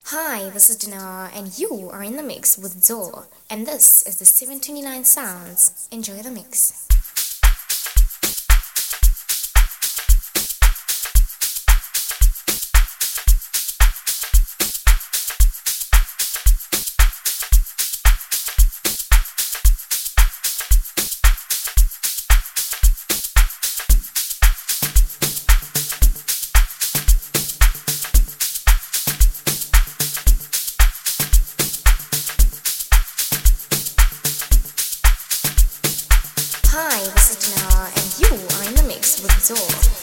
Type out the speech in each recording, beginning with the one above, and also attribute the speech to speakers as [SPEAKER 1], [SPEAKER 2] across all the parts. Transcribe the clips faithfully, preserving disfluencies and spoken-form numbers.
[SPEAKER 1] Hi, this is Dinar, and you are in the mix with Zor, and this is the seven twenty-nine Sounds. Enjoy the mix. Hi, this is Dinar, and you are in the mix with Zor.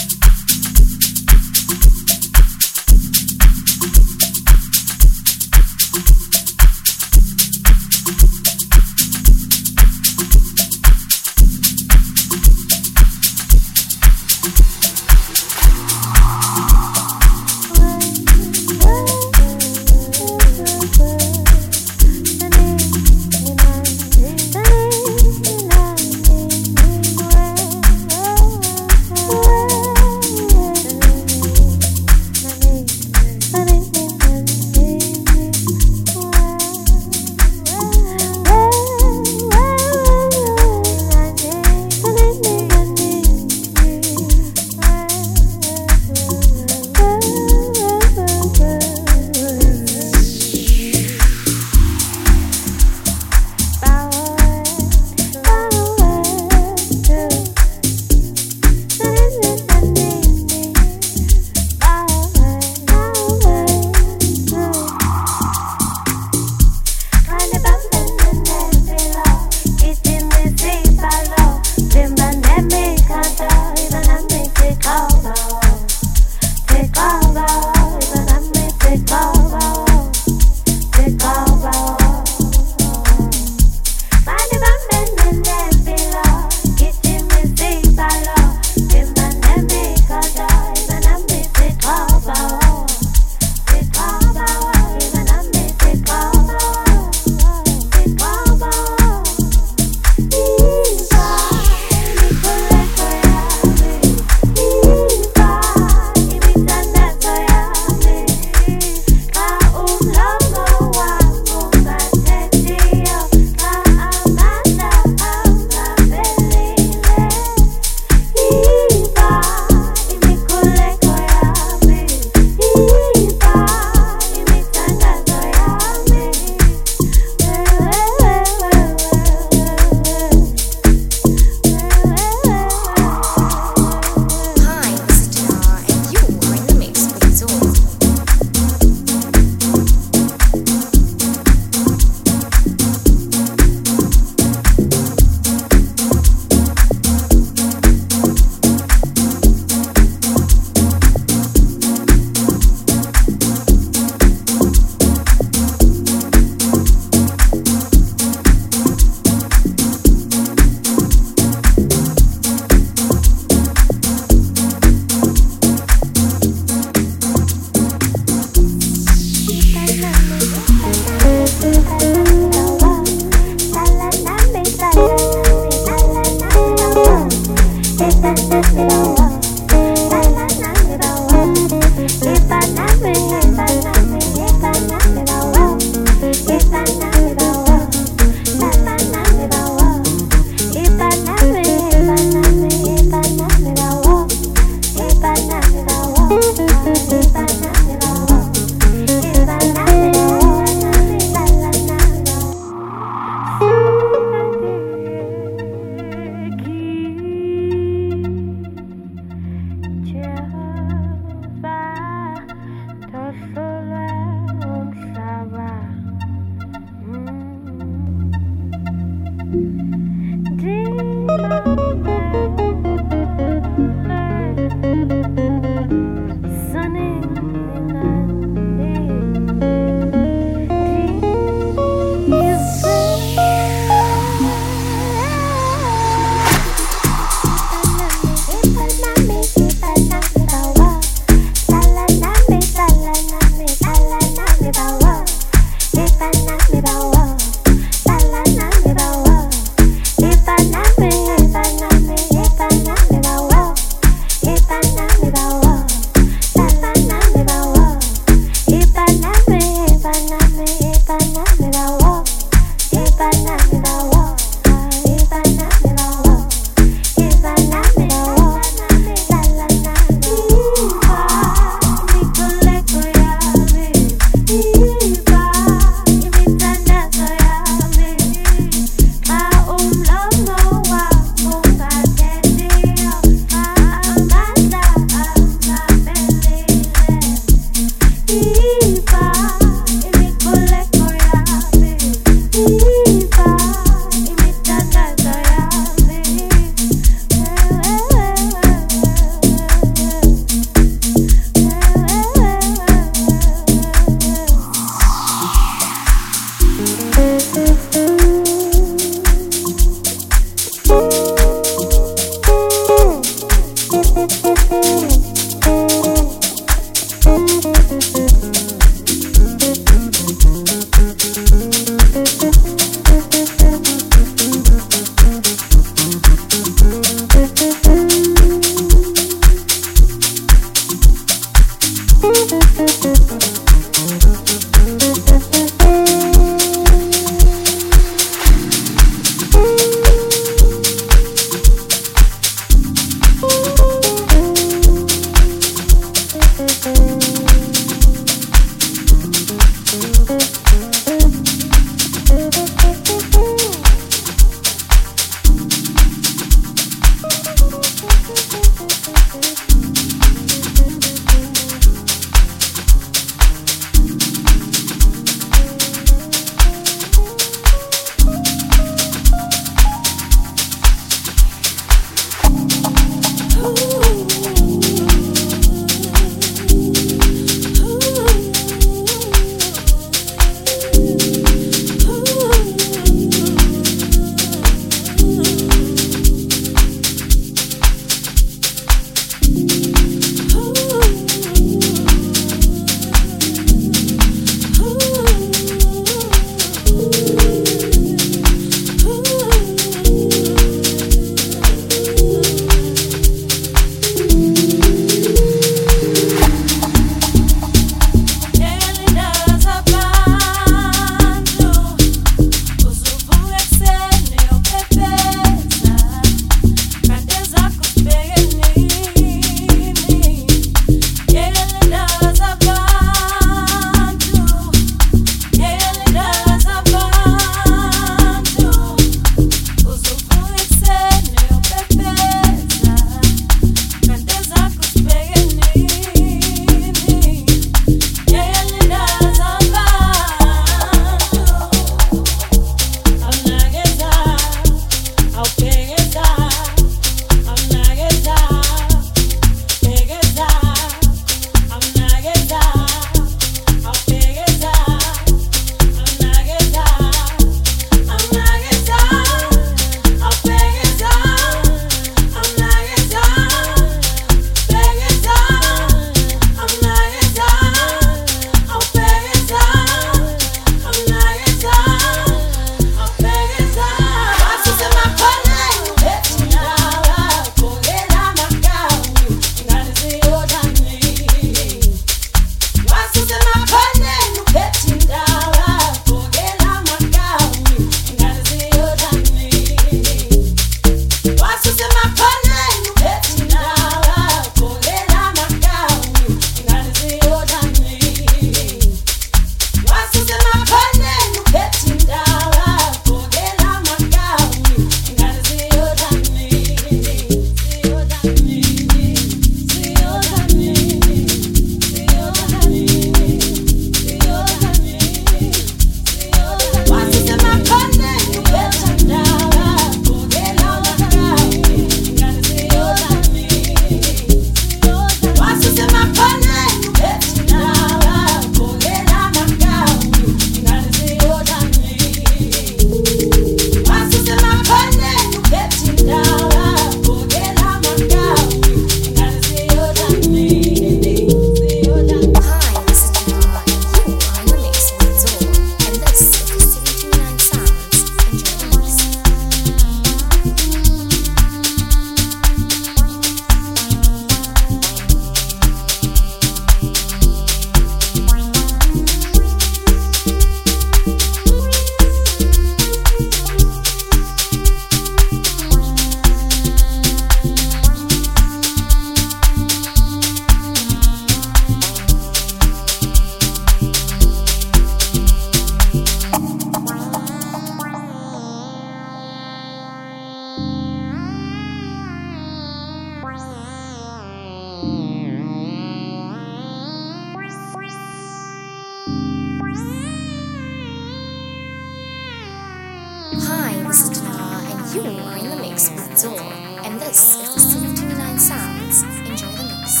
[SPEAKER 1] Hi, this is Tanara, and you are in the mix with Zor, and this is the seven twenty-nine Sounds. Enjoy the mix.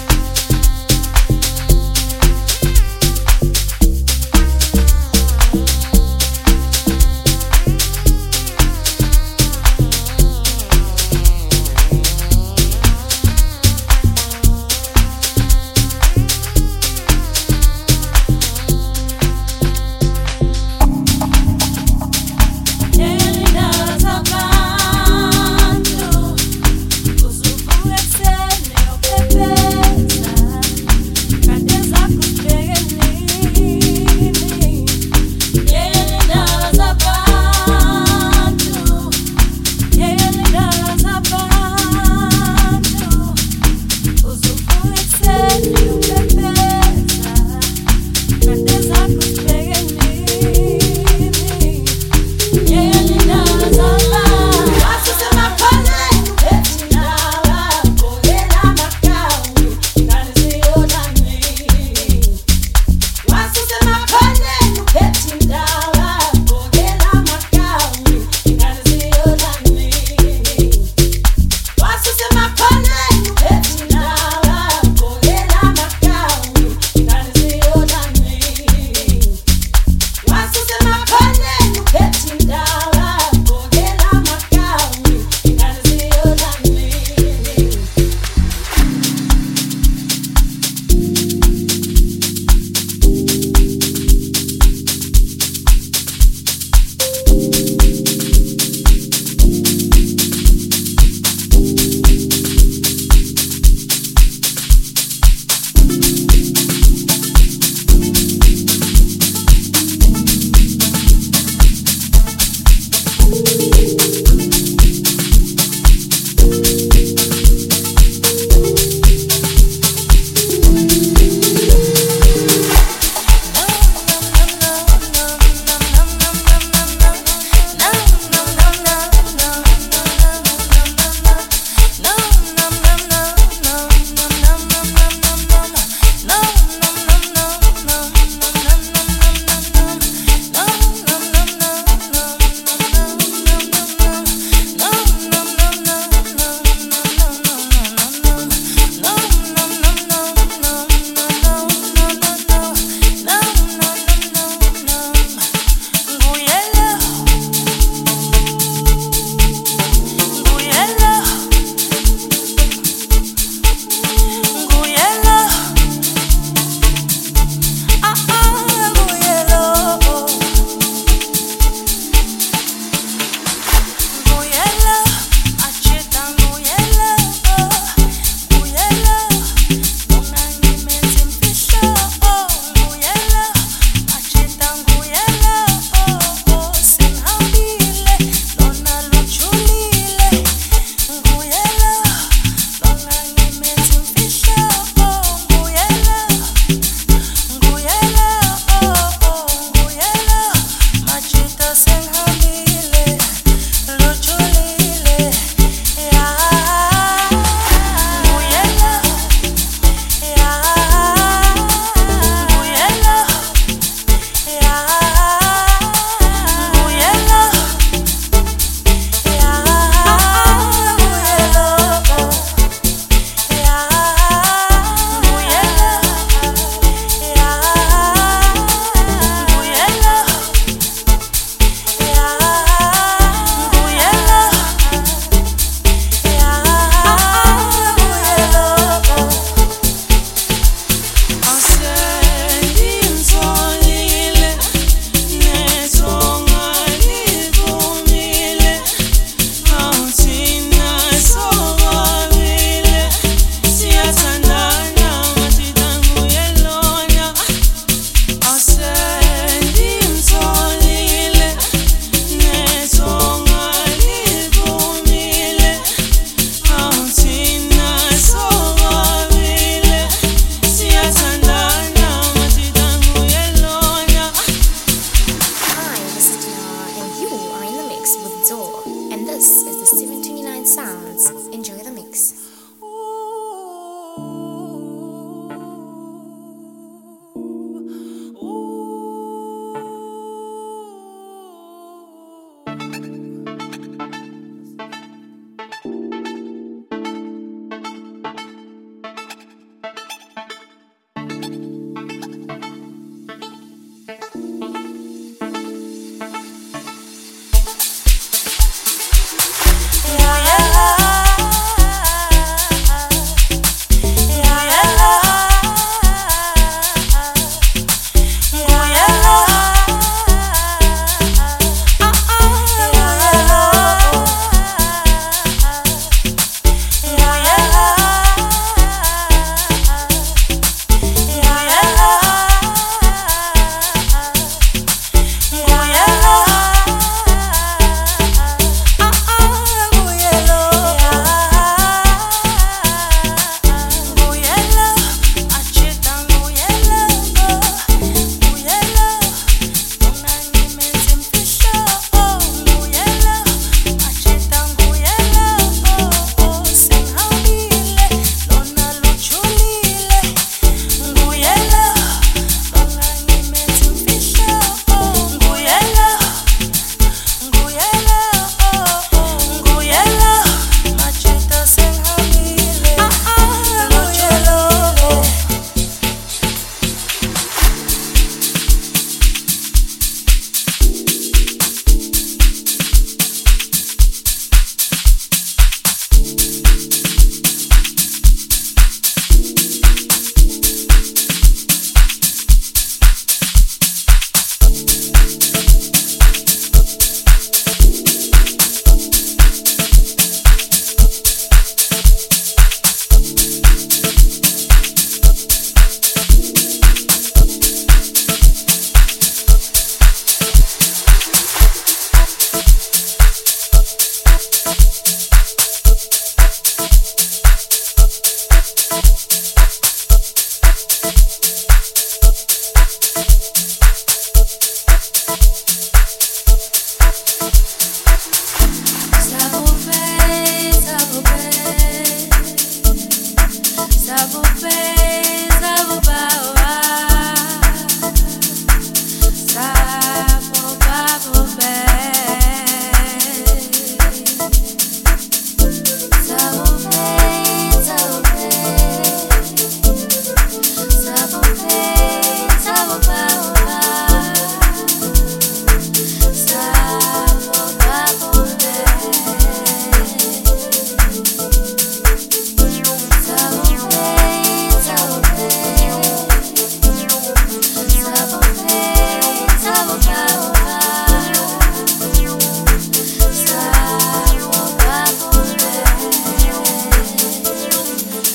[SPEAKER 2] We'll be right back.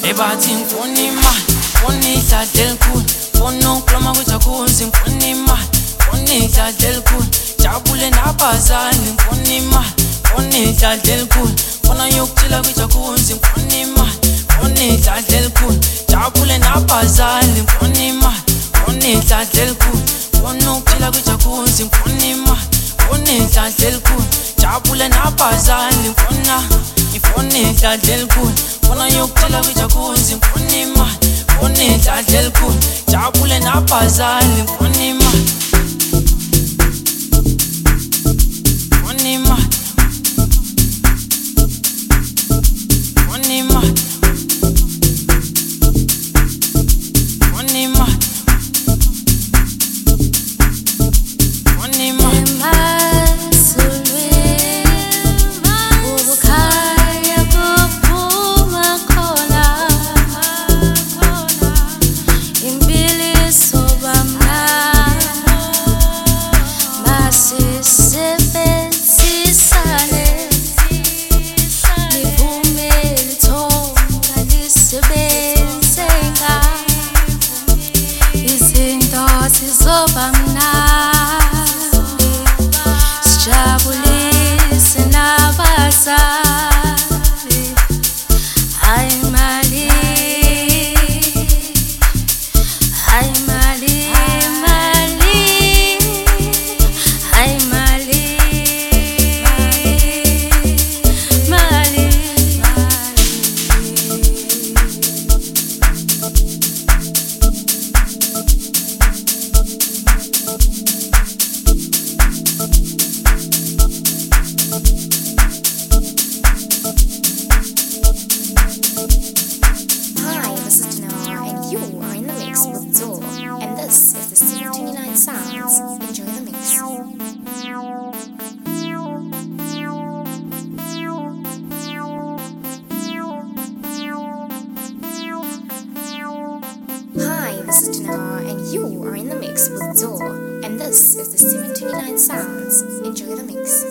[SPEAKER 2] ebathi ngifuna imali, ngifuna idladla elikhulu, ngifuna ukuklama kwijacuzzi, ngifuna imali, ngifuna idladla elikhulu, jabule nabazali, ngifuna imali, ngifuna idladla elikhulu, ngifuna yokuchila kwijacuzzi, ngifuna imali, ngifuna idladla elikhulu, jabule nabazali, ngifuna imali, ngifuna idladla elikhulu, ngifuna ukuchila kwijacuzzi, ngifuna imali, ngifuna idladla elikhulu, jabule nabazali, ngifuna ngifuna idladla elikhulu, ngifuna yokuchila kwijacuzzi, ngifuna imali, ngifuna idladla elikhulu, jabule nabazali, ngifuna imali, ngifuna imali, ngifuna imali, ngifuna imali, ngifuna imali. Sijabulise nabazali, ay mali, ay mali, mali, ay mali, mali,
[SPEAKER 1] Hi, this is Dinar, and you are in the mix with Zor, and this is the seven twenty-nine Sounds. Enjoy the mix. Hi, this is Dinar, and you are in the mix with Zor, and this is the seven twenty-nine Sounds. Enjoy the mix.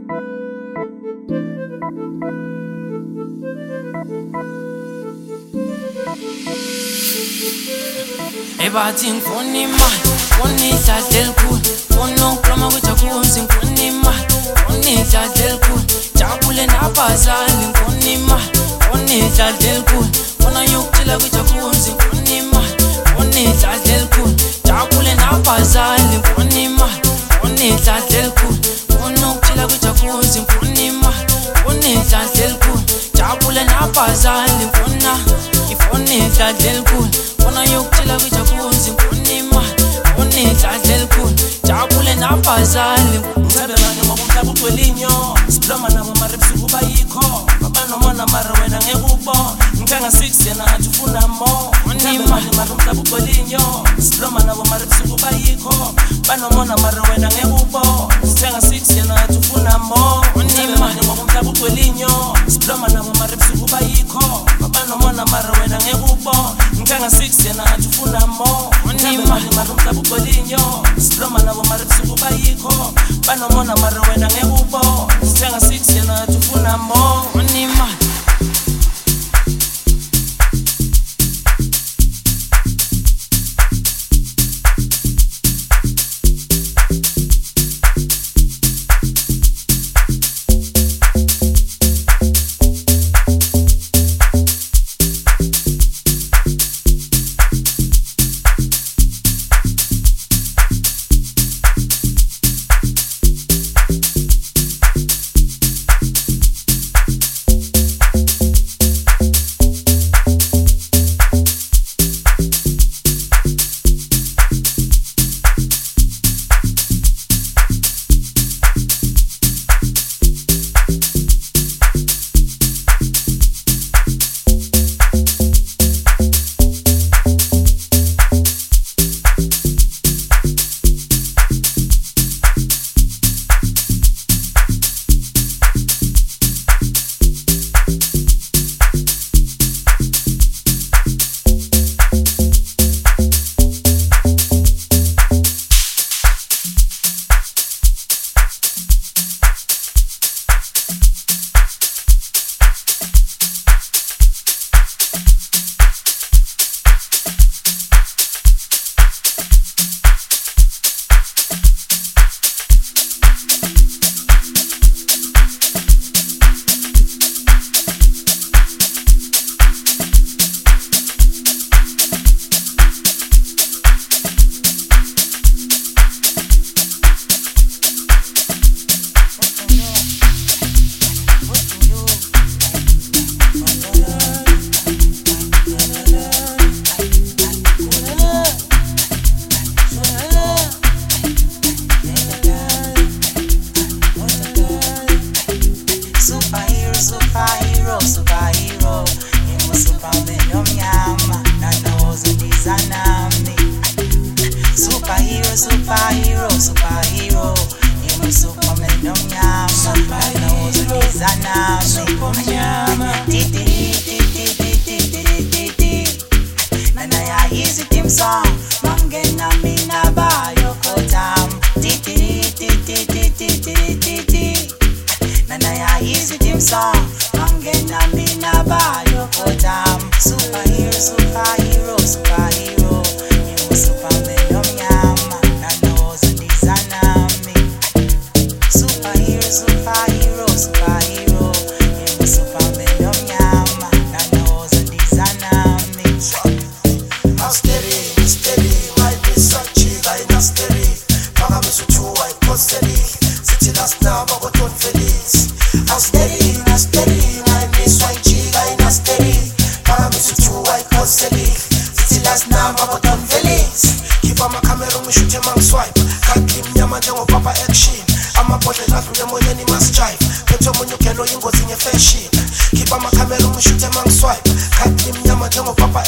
[SPEAKER 2] ebathi ngifuna imali, ngifuna idladla elikhulu, ngifuna ukuklama kwijacuzzi, ngifuna imali, ngifuna idladla elikhulu, jabule nabazali, ngifuna imali, ngifuna idladla elikhulu, ngifuna yokuchila kwijacuzzi, ngifuna imali, ngifuna idladla elikhulu, jabule nabazali, ngifuna imali, ngifuna idladla elikhulu, ngifuna ukuchila kwijacuzzi, ngifuna imali, ngifuna idladla elikhulu, jabule nabazali, ngifuna ngifuna idladla elikhulu, ngifuna yokuchila kwijacuzzi, ngifuna imali, ngifuna idladla elikhulu, jabule nabazali.
[SPEAKER 3] Ngisabe bani ngokumhlaba ugwelinyo, sibloma nabo mara ebusuku bayikho, babanomona mara wena ngeke ubone, ngithenga six yena athi ufuna more. Ngisabe bani mara umhlaba ugwelinyo, sibloma nabo mara ebusuku bayikho, banomona mara wena ngeke ubone, ngithenga six yena athi ufuna more. Ngisabe bani ngokumhlaba ugwelinyo, sibloma nabo mara ebusuku bayikho, babanomona mara wena ngeke ubone, ngithenga six yena athi ufuna more. Ngisabe bani mara umhlaba ugwelinyo, sibloma nabo mara ebusuku bayikho, banomona mara wena ngeke ubone, ngithenga six yena athi ufuna more.
[SPEAKER 2] Ngifuna imali,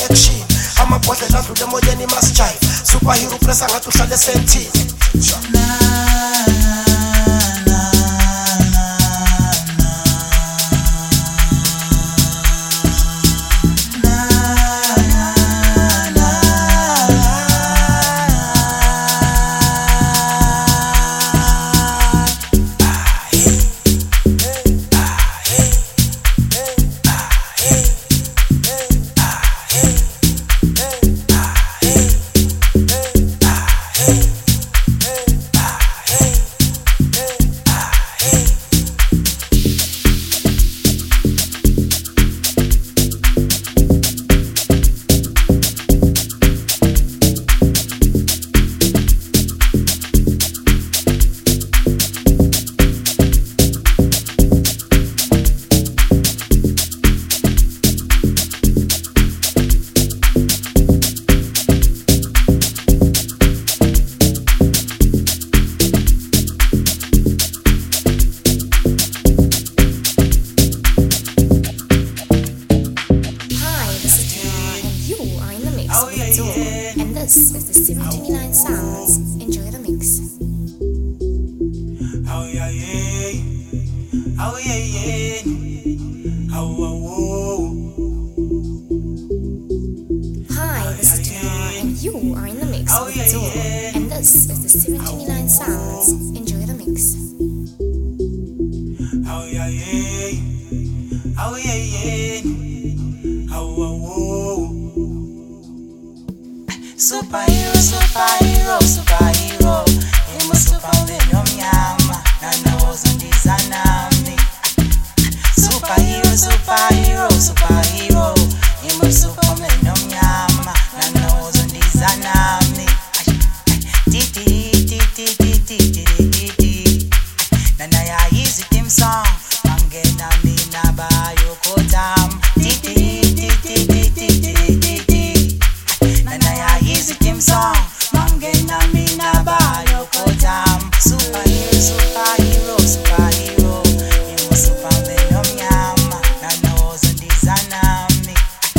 [SPEAKER 4] action amabhodlela adlule emoyeni masijive superhero press angathi uhlale sentini
[SPEAKER 1] This is the seven twenty-nine Sounds. Enjoy the mix.
[SPEAKER 2] Oh yeah yeah, oh yeah yeah, oh oh oh.
[SPEAKER 1] Hi, this is Tara, and you are in the mix with Zor. And this is the seven twenty-nine Sounds. Enjoy the mix.
[SPEAKER 2] Oh yeah yeah, oh yeah yeah, oh oh oh. Superhero, superhero, superhero. Imo superhero mnyama na nawozundiza nami. Superhero, superhero, superhero. Imo superhero mnyama na nawozundiza nami. Ti ti ti ti ti ti ti ti. Na na ya hizi team song. Mangena mina bayo kotam. Ti ti ti ti ti ti ti ti. Na na ya hizi team song. Mangena mina bayo kotam. Superhero, superhero, superhero. Imo superhero mnyama na nawozundiza nami.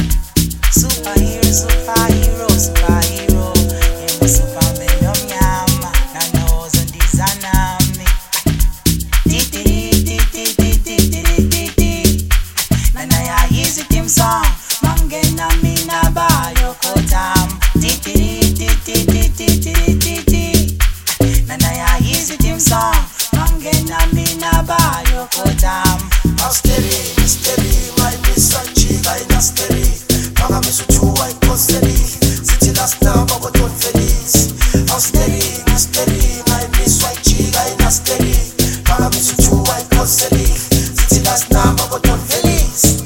[SPEAKER 2] Superhero, superhero, superhero. Imo superhero mnyama na nawozundiza nami. Ti ti ti ti ti ti ti ti ti. Na na ya hizi team song. Mangena mina bayo kotam. Ti ti ti ti ti ti ti ti ti. Na na ya hizi team song. Mangena mina bayo kotam.
[SPEAKER 4] Asteri, misteri, my miss and chiga in asteri. Manga misu chua in koseri. City last now, but don't feliz. Asteri, misteri, my miss and chiga in asteri. Manga misu chua in koseri. City last now, but don't feliz.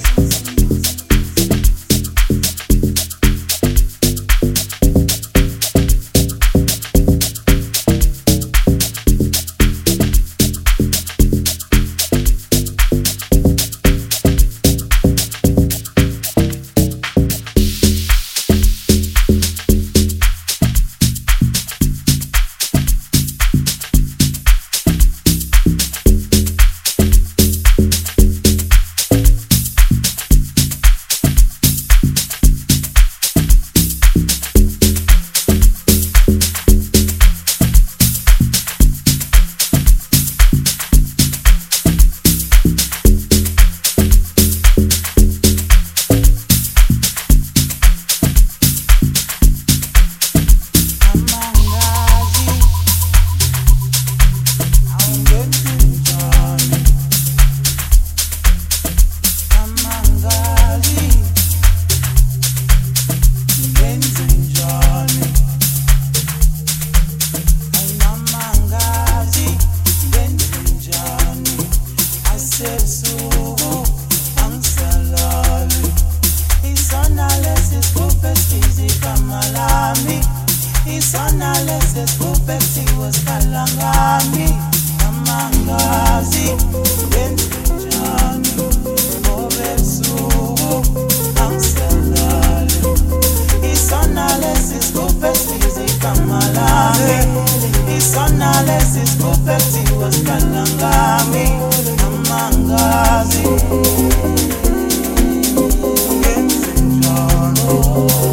[SPEAKER 2] Oh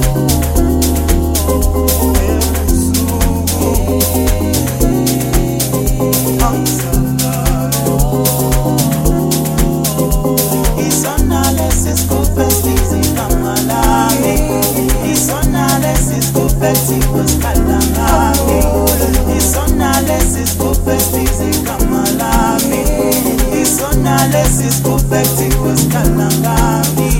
[SPEAKER 5] festivos kalangami isona lesisku festivos kamalami isona lesisku festivos kalangami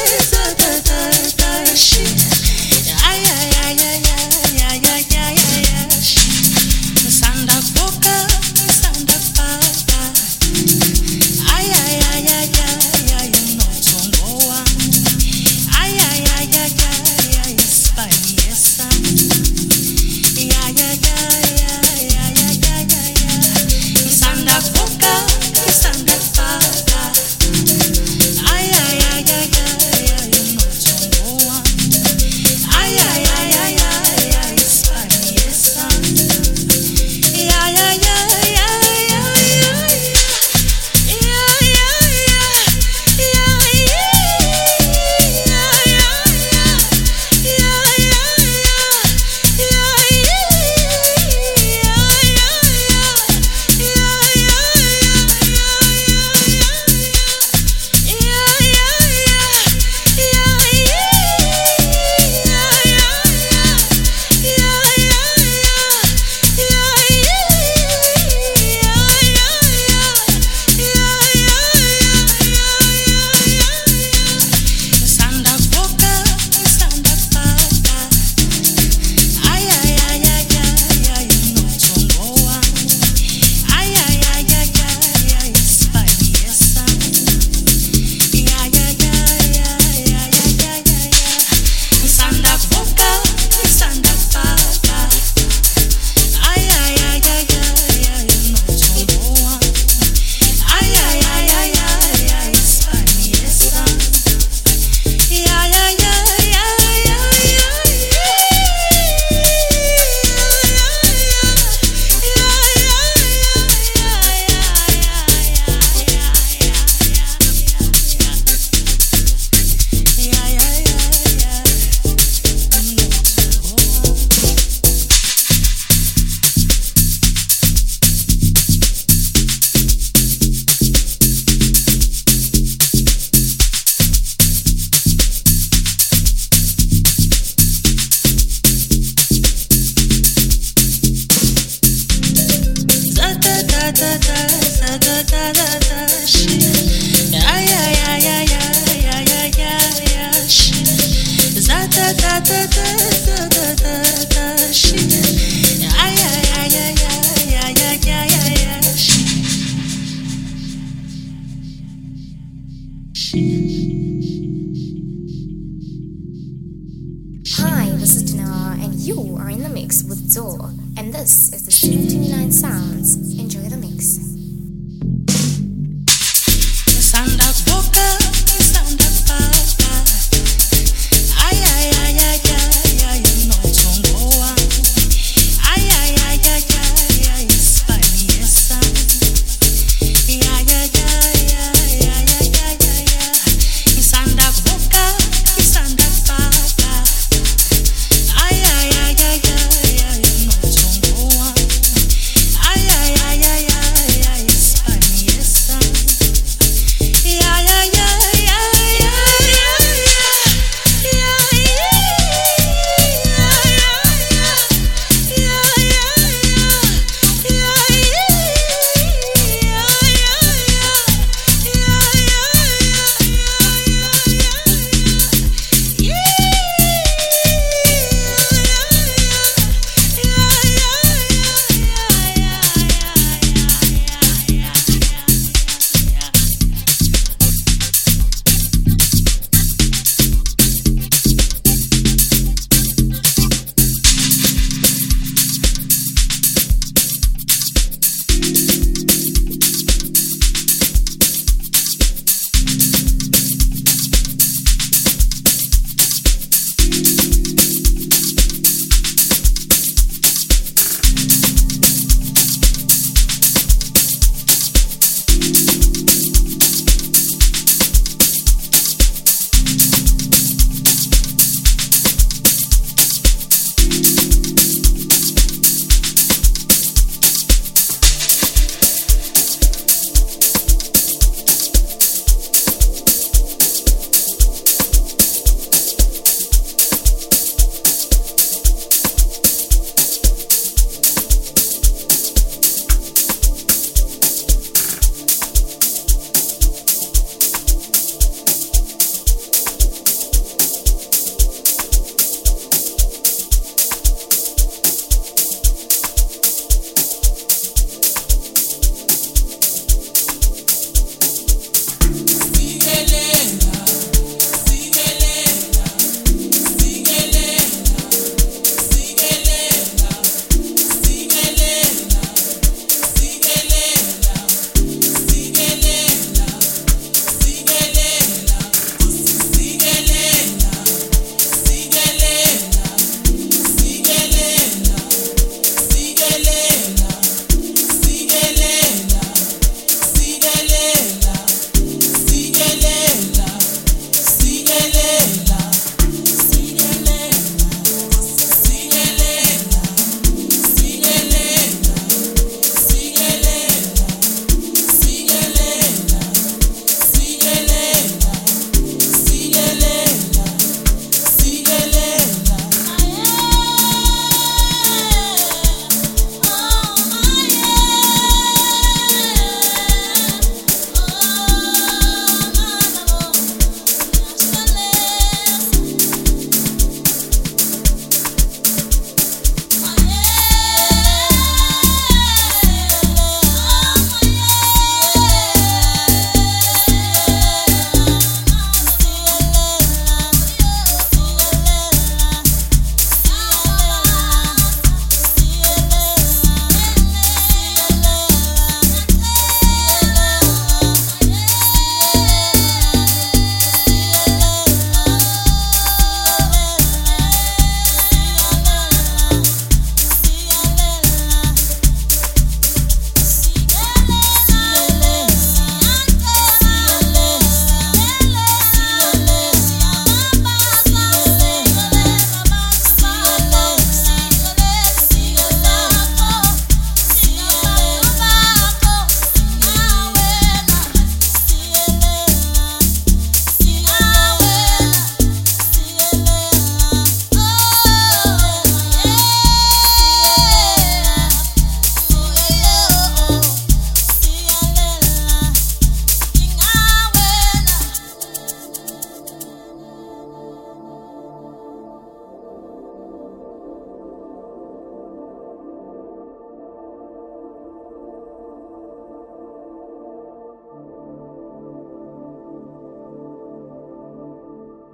[SPEAKER 6] Yeah, yeah, yeah, yeah, yeah, yeah, yeah, yeah, yeah.
[SPEAKER 1] Hi, this is Dinar, and you are in the mix with Zor, and this is the Stream twenty-nine Sounds. Enjoy the mix.
[SPEAKER 6] Ay, ay, ay, ay, ay, ay, no, tongo. Ay, ay, ay.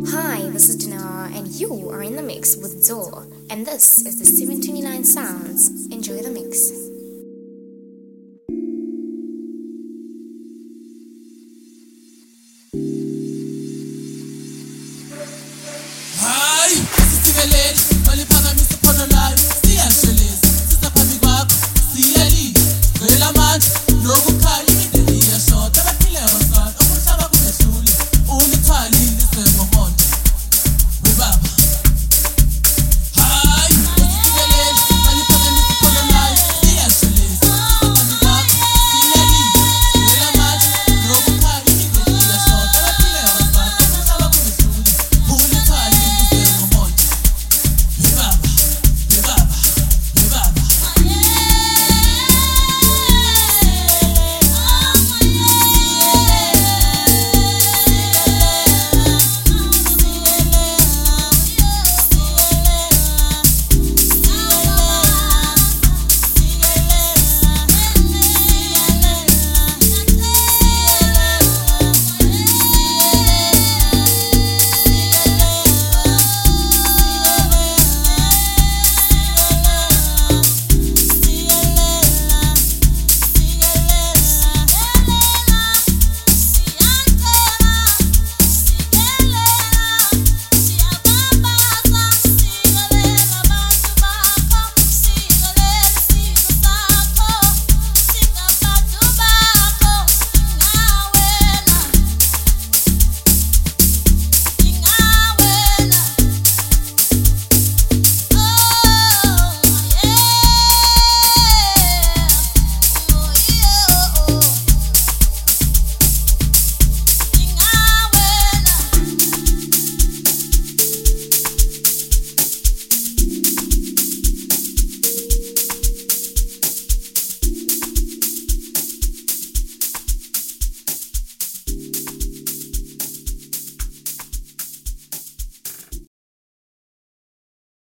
[SPEAKER 1] Hi, this is Dinar, and you are in the mix with Zor, and this is the seven twenty-nine Sounds. Enjoy the mix.
[SPEAKER 2] Hi, this is Timeled.